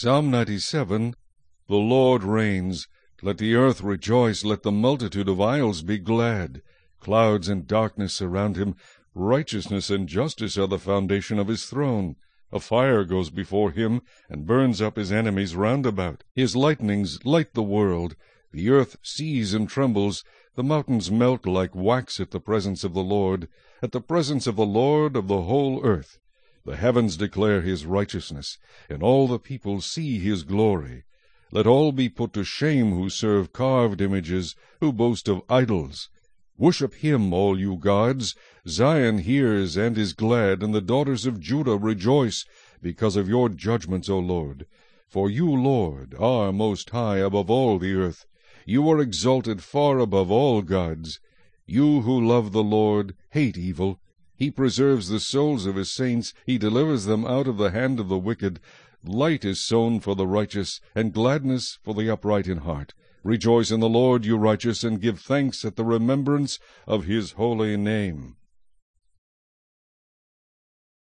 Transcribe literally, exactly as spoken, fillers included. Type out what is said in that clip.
Psalm ninety-seven. The Lord reigns. Let the earth rejoice. Let the multitude of isles be glad. Clouds and darkness surround him. Righteousness and justice are the foundation of his throne. A fire goes before him, and burns up his enemies round about. His lightnings light the world. The earth sees and trembles. The mountains melt like wax at the presence of the Lord, at the presence of the Lord of the whole earth. The heavens declare his righteousness, and all the people see his glory. Let all be put to shame who serve carved images, who boast of idols. Worship him, all you gods. Zion hears and is glad, and the daughters of Judah rejoice, because of your judgments, O Lord. For you, Lord, are most high above all the earth. You are exalted far above all gods. You who love the Lord hate evil. He preserves the souls of his saints. He delivers them out of the hand of the wicked. Light is sown for the righteous, and gladness for the upright in heart. Rejoice in the Lord, you righteous, and give thanks at the remembrance of his holy name.